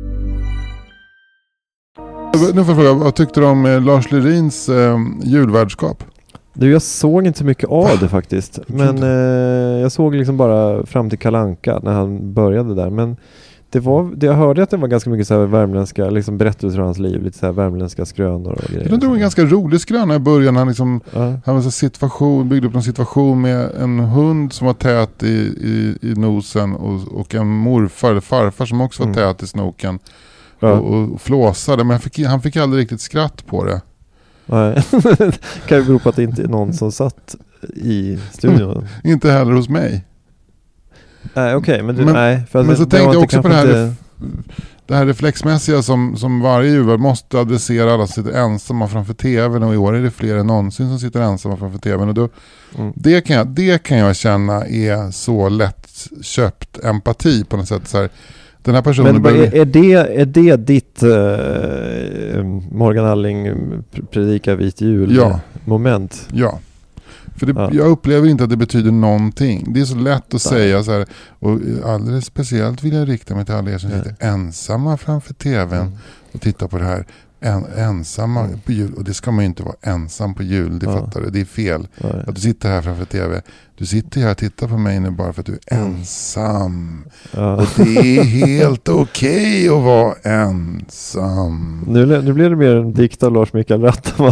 Nu får jag fråga, vad tyckte du om Lars Lerins julvärdskap?
Du, jag såg inte så mycket av det faktiskt. Men jag såg liksom bara fram till Kalle Anka när han började där. Men jag hörde att det var ganska mycket så här värmländska liksom berättelser om hans liv. Lite så här värmländska skrönor och grejer.
Det var en ganska rolig skröna i början. Han liksom hade en situation, byggde upp en situation med en hund som var tät i nosen och en morfar eller farfar som också var tät i snoken. Och flåsade. Men han fick aldrig riktigt skratt på det.
Nej, kan ju bero på att det inte är någon som satt i studion.
Inte heller hos mig.
Nej, okej, men
så tänkte jag också på det här reflexmässiga som varje djurvärd måste adressera. Alla sitter ensamma framför tvn, och i år är det fler än någonsin som sitter ensamma framför tvn. Och då, det kan jag känna är så lätt köpt empati på något sätt. Så här, den här personen.
Men är det ditt Morgan Alling predikar vit jul moment?
Ja. För jag upplever inte att det betyder någonting. Det är så lätt att säga så här, och alldeles speciellt vill jag rikta mig till alla er som sitter ensamma framför tvn och tittar på det här. Ensamma på jul, och det ska man ju inte vara ensam på jul, det fattar du, det är fel att du sitter här framför tv. Du sitter här och tittar på mig nu bara för att du är ensam. Och det är helt okej att vara ensam.
Nu blir det mer en dikt av Lars Mikael Rattama.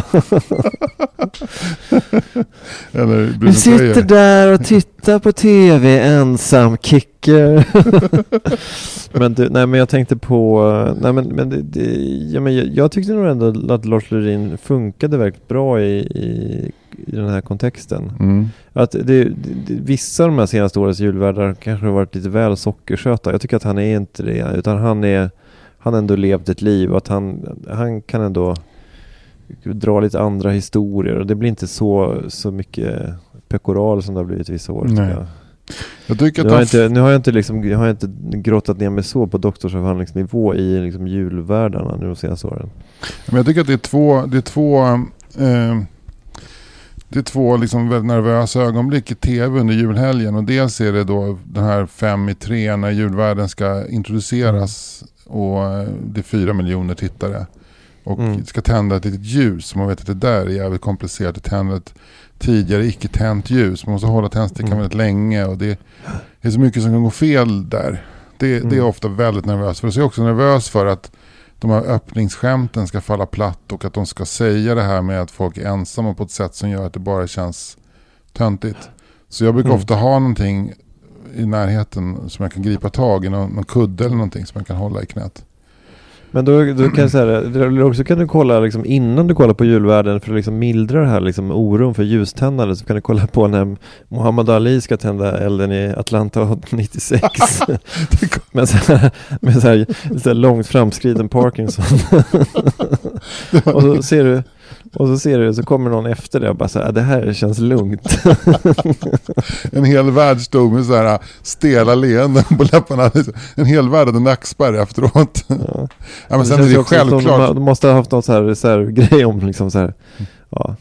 Vi sitter där och tittar på tv ensam, kicker. men jag tänkte på jag tyckte nog ändå att Lars Lerin funkade verkligen bra i i den här kontexten. Att vissa av de här senaste årens julvärdar kanske har varit lite väl sockersöta. Jag tycker att han är inte det, utan han har ändå levt ett liv och att han kan ändå dra lite andra historier och det blir inte så mycket pekoral som det har blivit vissa år.
Jag tycker att
nu har jag inte grottat ner mig så på doktorsavhandlingsnivå i liksom julvärdarna nu de senaste åren.
Men jag tycker att det är två liksom väldigt nervösa ögonblick i tv under julhelgen, och dels är det då den här 5-3 när julvärden ska introduceras och det är 4 miljoner tittare och ska tända ett litet ljus. Man vet att det där är jävligt komplicerat att tända ett tidigare icke-tänt ljus. Man måste hålla tändstickan väldigt länge och det är så mycket som kan gå fel där. Det är ofta väldigt nervöst. För så är jag också nervös för att de här öppningsskämten ska falla platt och att de ska säga det här med att folk är ensamma på ett sätt som gör att det bara känns töntigt. Så jag brukar ofta ha någonting i närheten som jag kan gripa tag i, någon kudde eller någonting som jag kan hålla i knät.
Men då kan jag säga det, också kan du kolla liksom, innan du kollar på julvärden för att liksom mildra det här liksom, oron för ljuständande, så kan du kolla på när Muhammad Ali ska tända elden i Atlanta 96 med så här långt framskriden Parkinson. och så ser du så kommer någon efter det och bara så här, det här känns lugnt.
En hel värld stod med så här stela leenden på läpparna. En hel värld hade nackspärr efteråt. Ja, men sen är det självklart.
De måste ha haft något så här grej om liksom så här. Ja.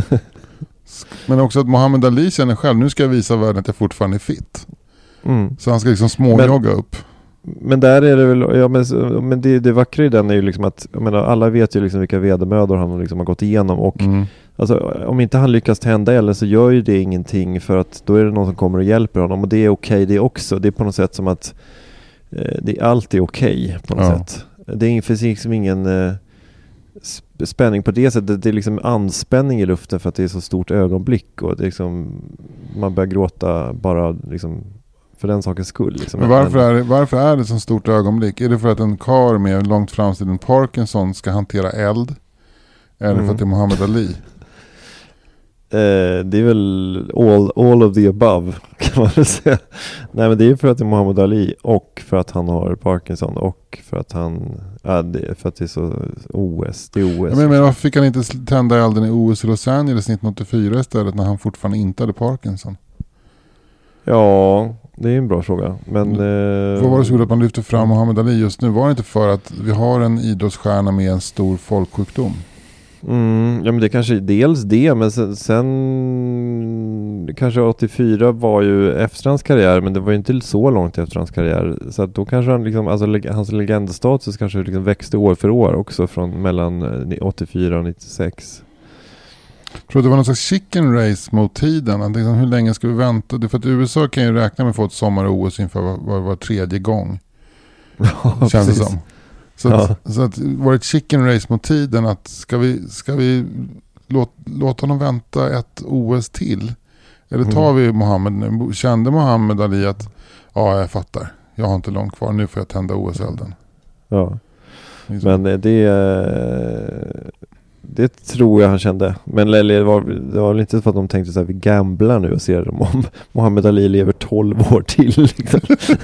Men också att Muhammad Ali känner själv, nu ska jag visa världen att jag fortfarande är fit. Så han ska liksom småjogga upp.
Men där är det väl, men det vackra i den är ju liksom att, jag menar, alla vet ju liksom vilka vedermödor han liksom har gått igenom och alltså, om inte han lyckas tända elden så gör ju det ingenting, för att då är det någon som kommer och hjälper honom och det är okej det också. Det är på något sätt som att det är alltid okej på något sätt. Det finns liksom ingen spänning på det sättet. Det är liksom anspänning i luften för att det är så stort ögonblick och det är liksom, man börjar gråta bara liksom för den sakens skull. Liksom.
Men varför är det så stort ögonblick? Är det för att en karl med långt framskriden Parkinson ska hantera eld? Eller för att det är Muhammad Ali?
Det är väl all of the above, kan man väl säga. Nej, men det är för att det är Muhammad Ali och för att han har Parkinson och för att för att det är så OS. Det är OS.
Men varför fick han inte tända elden i OS i Los Angeles 1984 istället när han fortfarande inte hade Parkinson?
Ja, det är en bra fråga. Men,
vad var det så att man lyfter fram Muhammad Ali just nu? Var det inte för att vi har en idrottsstjärna med en stor folksjukdom?
Ja, men det kanske dels det, men sen kanske 84 var ju efter hans karriär, men det var ju inte så långt efter hans karriär, så att då kanske han liksom, alltså hans legendstatus kanske liksom växte år för år också från mellan 84 och 96.
Jag tror det var någon slags chicken race mot tiden. Att liksom, hur länge ska vi vänta? Det är för att USA kan ju räkna med att få ett sommar-OS inför var tredje gång.
Ja,
känns det som. Så att var det ett chicken race mot tiden, att ska vi låta honom vänta ett OS till? Eller tar vi Muhammad nu? Kände Muhammad Ali att jag fattar, jag har inte långt kvar, nu får jag tända OS-elden.
Ja, men det tror jag han kände. Men det var väl inte för att de tänkte så här, vi gamblar nu och ser om Muhammad Ali lever 12 år till. Liksom.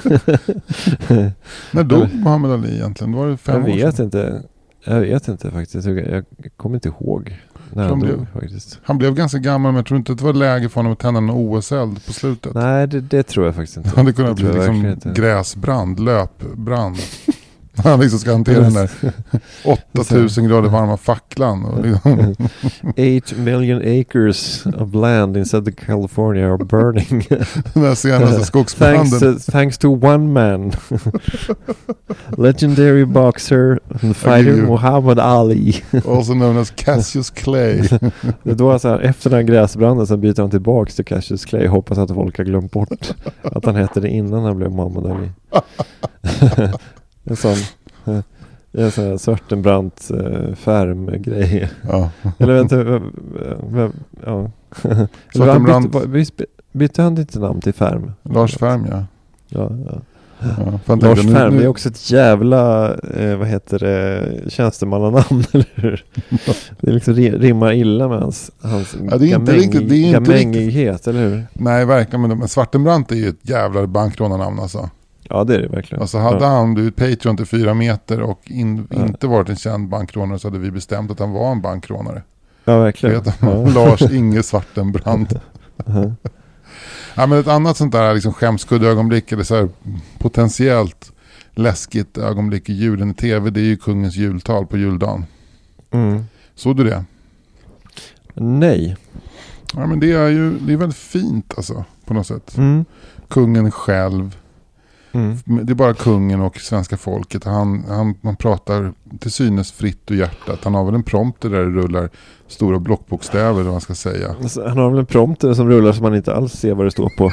När dog Muhammad Ali egentligen? Var det 5 år sedan?
Jag vet inte faktiskt. Jag kommer inte ihåg när han dog faktiskt.
Han blev ganska gammal, men jag tror inte att det var läge för honom att tända en OS-eld på slutet.
Nej, det tror jag faktiskt inte.
Han hade kunnat bli liksom gräsbrand, löpbrand. Han liksom ska hantera den där 8000 grader varma facklan.
8 million acres of land inside California are burning.
Den här senaste skogsbranden.
Thanks to one man. Legendary boxer and fighter Muhammad Ali.
Also known as Cassius Clay.
Det då så här, efter den här gräsbranden så byter han tillbaka till Cassius Clay. Hoppas att folk har glömt bort att han hette det innan han blev Muhammad Ali. En sån Svartenbrandt färmgrej.
Ja.
Eller vänta, ja. Eller bytte han inte namn till Färm?
Lars Färm, ja.
Ja. Lars Färm är också ett jävla tjänstemannanamn, eller hur? Det liksom rimmar illa med hans gamängighet, eller hur?
Nej, verkligen, men Svartenbrandt är ju ett jävla bankrånarnamn alltså.
Ja, det är det verkligen.
Alltså hade han blivit Patreon till 4 meter och inte varit en känd bankrånare, så hade vi bestämt att han var en bankrånare.
Ja, verkligen.
Lars Inge Svartenbrandt. Ja, men ett annat sånt där liksom skämskuddeögonblick, eller så här potentiellt läskigt ögonblick i julen i tv, det är ju kungens jultal på juldagen. Såg du det?
Nej.
Ja, men det är väldigt fint alltså, på något sätt. Kungen själv. Det är bara kungen och svenska folket. Man pratar till synes fritt och hjärtat. Han har väl en prompter där det rullar stora blockbokstäver, vad man ska säga.
Han har väl en prompter som rullar så man inte alls ser vad det står på.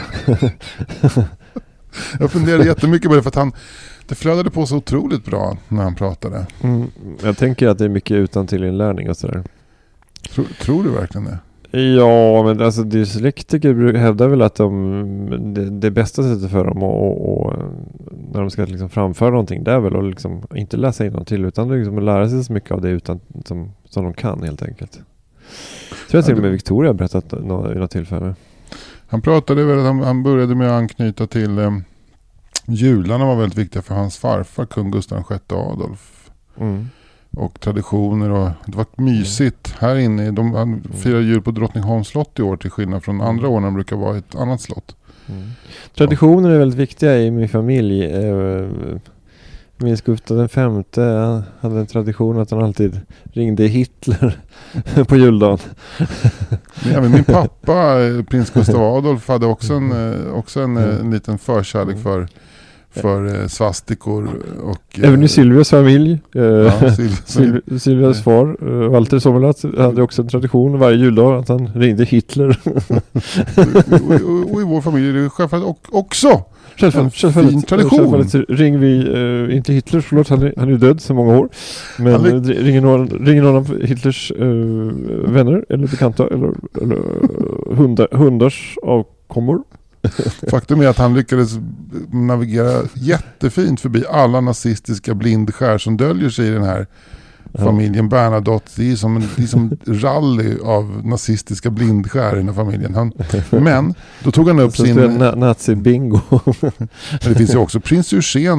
Jag funderar jättemycket på det, för att det flödade på så otroligt bra när han pratade.
Jag tänker att det är mycket utantillinlärning och sådär.
Tror du verkligen det?
Ja, men alltså dyslektiker hävdar väl att det bästa sättet för dem och när de ska liksom framföra någonting, det är väl att liksom inte läsa innantill, utan liksom att lära sig så mycket av det utan som de kan, helt enkelt. Så jag till och med Victoria har berättat vid något tillfälle.
Han pratade väl, han började med att anknyta till jularna var väldigt viktiga för hans farfar, kung Gustav VI Adolf. Och traditioner, och det var mysigt här inne. Han firar jul på Drottningholms slott i år, till skillnad från andra år när de brukar vara i ett annat slott.
Traditioner är väldigt viktiga i min familj. Minns Gustav V hade en tradition att han alltid ringde Hitler på juldagen.
Ja, men min pappa, prins Gustav Adolf, hade också en liten förkärlek för svastikor. Och
även i Silvias familj. Silvias far, Walter Sommerlath, hade också en tradition varje juldag att han ringde Hitler.
och i vår familj är det självfallet också
självfallet,
fin tradition.
Självfallet ringer vi inte Hitler, förlåt, han är död så många år. Men ringer någon av Hitlers vänner eller bekanta eller hundars avkommor.
Faktum är att han lyckades navigera jättefint förbi alla nazistiska blindskär som döljer sig i den här familjen Bernadotte. Det är som rally av nazistiska blindskär i den här familjen. Men då tog han upp sin
nazi-bingo.
Det finns ju också prins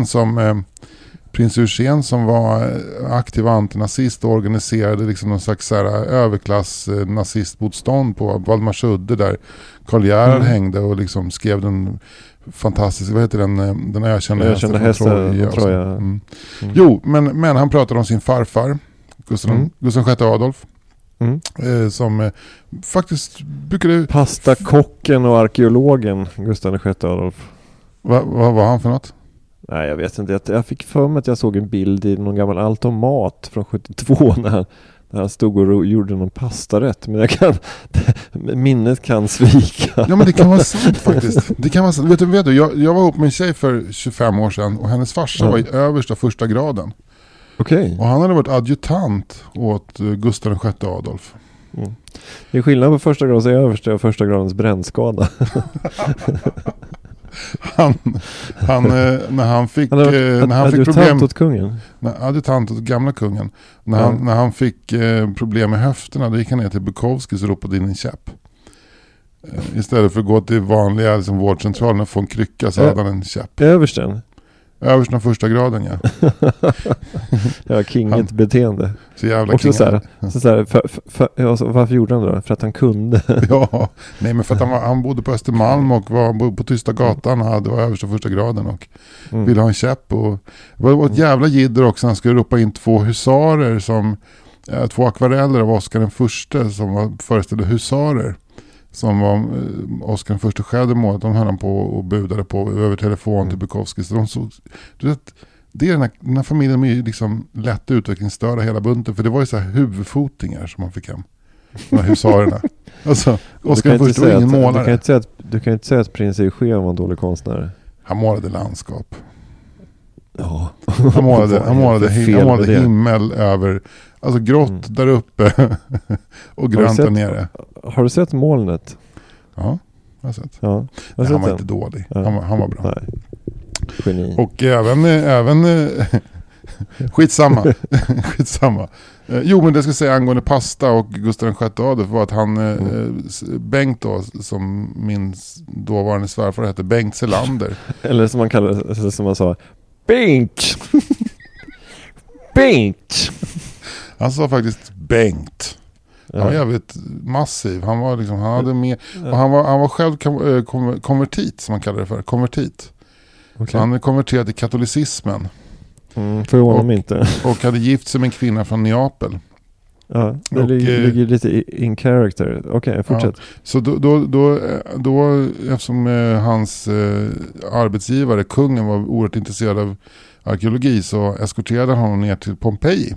Eugen som var aktiv antinazist och organiserade liksom någon slags överklass nazistmotstånd på Valdemarsudde, där Karl Gerhard hängde och liksom skrev den fantastiska, vad heter den ökända hästen, tror jag. Jo, men han pratade om sin farfar Gustav VI Adolf. Som faktiskt brukade...
Pastakocken och arkeologen Gustav VI Adolf.
Vad var han för något?
Nej, jag vet inte. Jag fick för mig att jag såg en bild i någon gammal automat från 72 när han stod och gjorde någon pastarätt. Men minnet kan svika.
Ja, men det kan vara sant faktiskt. Det kan vara sant. Vet du, jag var ihop med en tjej för 25 år sedan och hennes farsa var i översta första graden.
Okej.
Och han hade varit adjutant åt Gustav VI Adolf.
Det är skillnad på första gradens översta och första gradens brännskada. När han fick problem åt kungen.
Adjutant åt gamla kungen. När han fick problem med höfterna, då gick han ner till Bukowskis och ropade in en käpp. Istället för att gå till vanliga liksom, vårdcentralen och få en krycka, så hade han en käpp.
Översten
av första graden, ja.
Ja, kinget beteende.
Så jävla
också varför gjorde han det då? För att han kunde.
Ja, nej, men för att han bodde på Östermalm och var på Tysta gatan, hade var översta första graden och ville ha en käpp. Och det var ett jävla jidder också. Han skulle ropa in 2 husarer, två akvareller av Oscar den förste som föreställde husarer. Som var Oscar den första själv målet. De höll han på och budade på över telefon till Bukowski. Så det är den här familjen med liksom lätt utvecklingsstörda hela bunten. För det var ju så här huvudfotingar som man fick hem. De här husarerna. Alltså, Oscar den första var ingen målare.
Du kan inte säga att prins Eugen var en dålig konstnär.
Han målade landskap.
Ja.
Han målade himmel över, alltså grått där uppe och grönt där nere.
Har du sett molnet?
Ja, jag har sett.
Ja,
han var inte dålig. Ja. Han var bra.
Nej. Geni.
Och även skitsamma. Jo, men det ska säga angående pasta och Gustav VI Adolf var att han Bengt då, som min dåvarande svärfar hette, Bengt Selander.
Eller som man kallade, som man sa, Bengt. Bengt.
Han sa faktiskt Bengt. Han var jävligt massiv. Han var liksom, han hade med, och han var själv konvertit, som man kallar det för, konvertit.
Okay.
Han är konverterad till katolicismen.
Förvånar inte.
Och hade gift sig med en kvinna från Neapel.
Ja, det ligger lite in character. Okej, fortsätt.
Ja, så då eftersom hans arbetsgivare, kungen, var oerhört intresserad av arkeologi, så eskorterade han honom ner till Pompeji.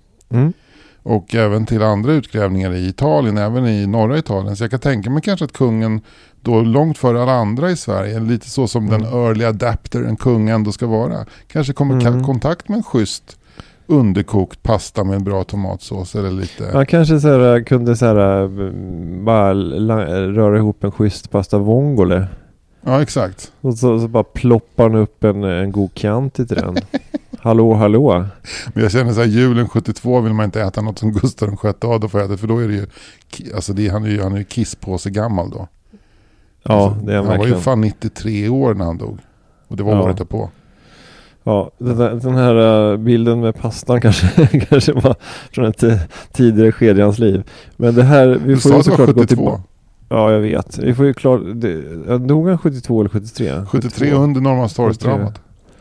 Och även till andra utgrävningar i Italien, även i norra Italien. Så jag kan tänka mig kanske att kungen då långt före alla andra i Sverige, lite så som den early adapter en kung ändå ska vara, kanske kommer i kontakt med en schysst underkokt pasta med en bra tomatsås eller lite.
Man kanske kunde bara röra ihop en schysst pasta vongole.
Ja, exakt.
Och så bara ploppar han upp en god Chianti till den. Hallå.
Men jag känner så här, julen 72 vill man inte äta något som Gustav VI Adolf äter, för då är det ju, alltså han är ju kiss på sig gammal då.
Ja,
alltså,
det är
han
verkligen.
var ju fan 93 år när han dog. Och det var året därpå.
Ja, den här bilden med pastan kanske var från ett tidigare skede i hans liv. Men det här, vi får ju såklart gå tillbaka. Ja, jag vet. Vi får ju klart, dog han 72 eller 73?
73 under Norrmalmstorgsdramat.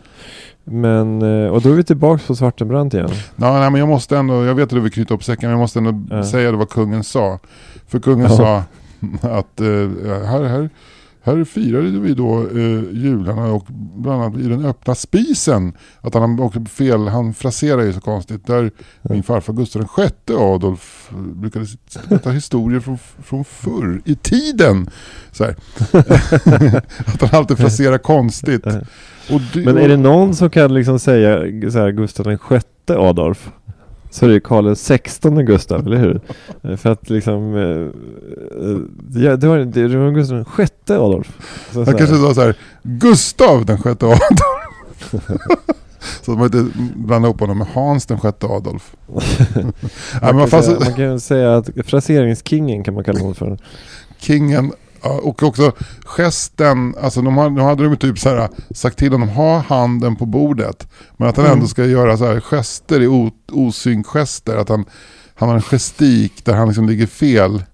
Men, och då är vi tillbaka på Svartenbrandt igen.
Nej, men jag måste ändå, jag vet att du vill knyta upp säcken, men jag måste ändå säga vad kungen sa. För kungen sa att här firade vi då jularna, och bland annat i den öppna spisen, att han fraserar ju så konstigt, där min farfar Gustav VI Adolf brukade ta historier från förr i tiden, så här. Att han alltid fraserar konstigt. Men
är det någon som kan liksom säga så här, Gustav VI Adolf, så är det Karl XVI Gustav, eller hur? För att liksom det var Gustav VI Adolf.
Jag kanske sa så här, Gustav den sjätte Adolf. Så att man inte blandar upp honom med Hans den sjätte Adolf. Man
kan säga att fraseringskingen kan man kalla honom för.
Kingen. Och också gesten, alltså nu hade de typ så här sagt till honom, ha handen på bordet, men att han ändå ska göra så här gester i osynk-gester, att han har en gestik där han liksom ligger fel.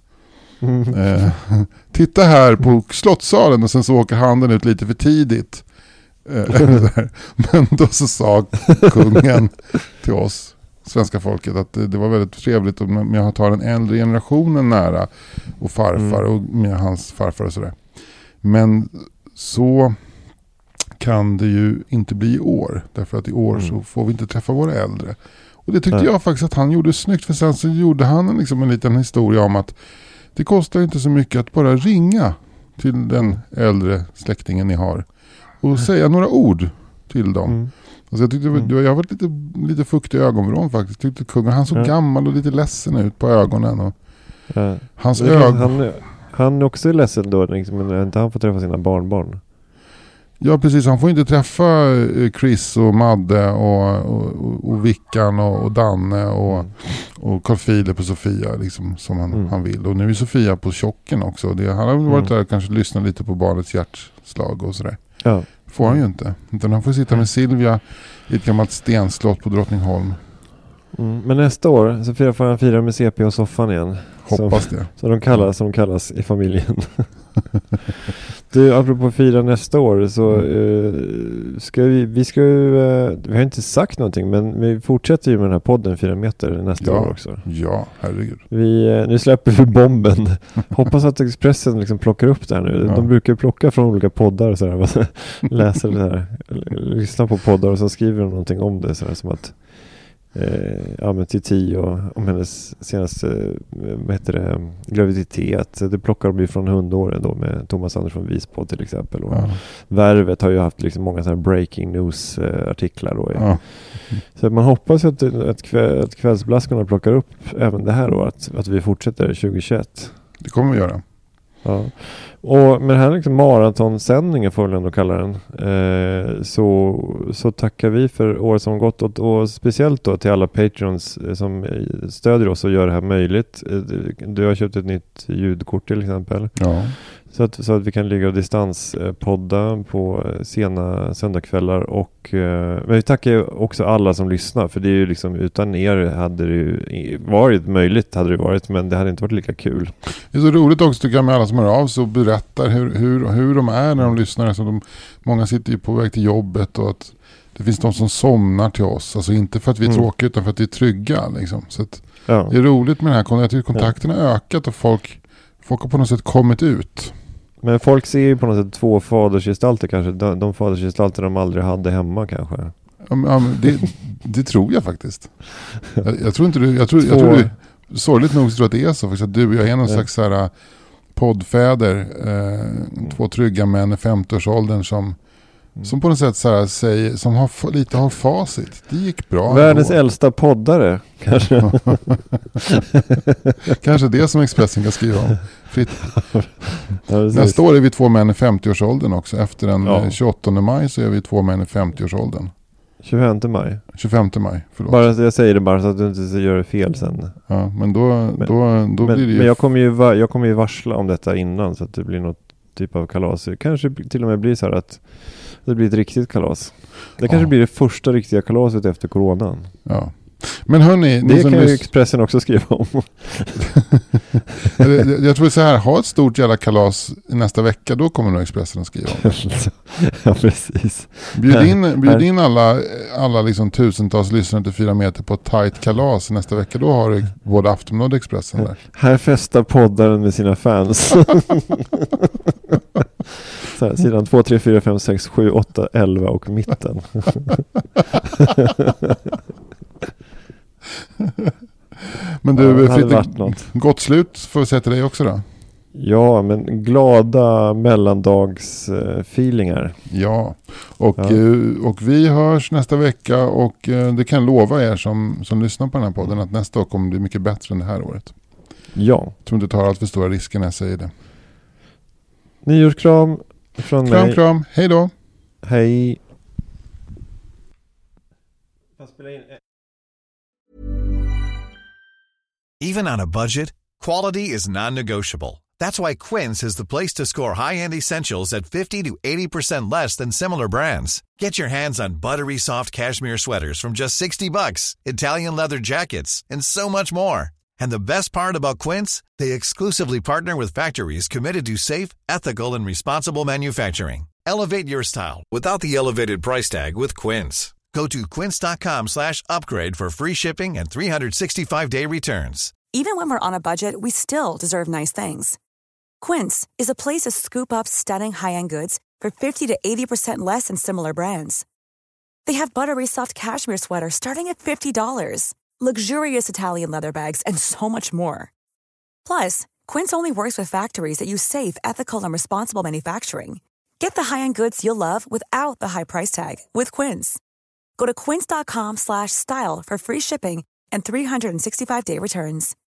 Titta här på slottssalen, och sen så åker handen ut lite för tidigt. Men då så sa kungen till oss svenska folket att det var väldigt trevligt om jag tar den äldre generationen nära, och farfar och med hans farfar och sådär. Men så kan det ju inte bli i år, därför att i år så får vi inte träffa våra äldre. Och det tyckte jag faktiskt att han gjorde snyggt, för sen så gjorde han liksom en liten historia om att det kostar inte så mycket att bara ringa till den äldre släktingen ni har och säga några ord till dem. Alltså jag tyckte jag var lite fuktig i ögonvrån faktiskt. Tyckte kungen, han såg gammal och lite ledsen ut på ögonen, och hans ögon.
Han är också ledsen då, liksom, men inte han får träffa sina barnbarn.
Ja, precis. Han får inte träffa Chris och Madde och Vickan och Danne och Carl Philip och Sofia liksom, som han vill. Och nu är Sofia på chocken också. Han har varit där och kanske lyssnat lite på barnets hjärtslag och sådär. Ja. Får han ju inte. Utan han får sitta med Silvia i ett gammalt stenslott på Drottningholm.
Men nästa år så får han fira med CP och soffan igen.
Hoppas det.
Så de kallas i familjen. Du, apropå fira nästa år, så vi har inte sagt någonting, men vi fortsätter ju med den här podden 4 meter nästa år också. Ja, herregud. Nu släpper vi bomben. Hoppas att Expressen liksom plockar upp det här nu. De brukar plocka från olika poddar och sådär. Läser det här, lyssnar på poddar och så skriver de någonting om det, sådär, som att men Titi och om hennes senaste graviditet, det plockar de ju från hundåren då, med Thomas Andersson Wiesbo till exempel, och Värvet har ju haft liksom många sådana breaking news artiklar då. Så man hoppas att kvällsblaskorna plockar upp även det här då, att vi fortsätter 2021.
Det kommer vi göra.
Ja. Och med den här liksom maratonsändningen får vi ändå kalla den, så tackar vi för året som gått och speciellt då till alla Patreons som stödjer oss och gör det här möjligt. Du har köpt ett nytt ljudkort till exempel.
Ja.
Så att vi kan ligga och distanspodda på sena söndagskvällar men vi tackar ju också alla som lyssnar, för det är ju liksom utan er hade det ju varit möjligt, men det hade inte varit lika kul.
Det är så roligt också tycker jag med alla som hör av sig och berättar hur de är när de lyssnar. Alltså många sitter ju på väg till jobbet och att det finns de som somnar till oss. Alltså inte för att vi är tråkiga utan för att vi är trygga. Liksom. Så att det är roligt med den här. Jag tycker kontakterna har ökat och folk har på något sätt kommit ut.
Men folk ser ju på något sätt två fadersgestalter kanske. De fadersgestalter de aldrig hade hemma kanske.
Ja, det tror jag faktiskt. Jag tror inte jag tror du, sorgligt nog så tror jag att det är så. För att du och jag är någon slags så här poddfäder. Två trygga män i 50-årsåldern som på något sätt så här säger, som har facit. Det gick bra.
Världens äldsta poddare kanske.
Kanske det som Expressen kan skriva om. Fritt. Nästa år är vi 2 män i 50-årsåldern också. Efter den 28 maj så är vi 2 män i 50-årsåldern. 25 maj, förlåt.
Bara jag säger det bara så att du inte gör det fel sen.
Ja, men då blir det ju...
Men jag kommer ju varsla om detta innan så att det blir något typ av kalas. Det kanske till och med blir så här att det blir ett riktigt kalas. Det kanske blir det första riktiga kalaset efter coronan.
Ja. Men hörni,
det kan ju Expressen också skriva om.
Jag tror så här, ha ett stort jävla kalas nästa vecka, då kommer nog Expressen att skriva om.
Ja, precis.
Bjud in alla liksom tusentals lyssnare till 4 meter på ett tajt kalas nästa vecka. Då har du både Aftonbladet och Expressen där.
Här festar poddaren med sina fans. Så här, sidan 2, 3, 4, 5, 6, 7, 8, 11 och mitten.
Men du, gott slut får vi säga till dig också då.
Ja, men glada mellandagsfeelingar.
Ja, och vi hörs nästa vecka och det kan lova er som lyssnar på den här podden att nästa år kommer bli mycket bättre än det här året.
Ja.
Jag tror inte tar allt för stora risker när jag säger det.
Nyårskram från mig.
Kram, hej då.
Hej.
Even on a budget, quality is non-negotiable. That's why Quince is the place to score high-end essentials at 50 to 80% less than similar brands. Get your hands on buttery soft cashmere sweaters from just $60, Italian leather jackets, and so much more. And the best part about Quince, they exclusively partner with factories committed to safe, ethical, and responsible manufacturing. Elevate your style without the elevated price tag with Quince. Go to quince.com/upgrade for free shipping and 365-day returns.
Even when we're on a budget, we still deserve nice things. Quince is a place to scoop up stunning high-end goods for 50 to 80% less than similar brands. They have buttery soft cashmere sweaters starting at $50, luxurious Italian leather bags, and so much more. Plus, Quince only works with factories that use safe, ethical, and responsible manufacturing. Get the high-end goods you'll love without the high price tag with Quince. Go to quince.com/style for free shipping and 365-day returns.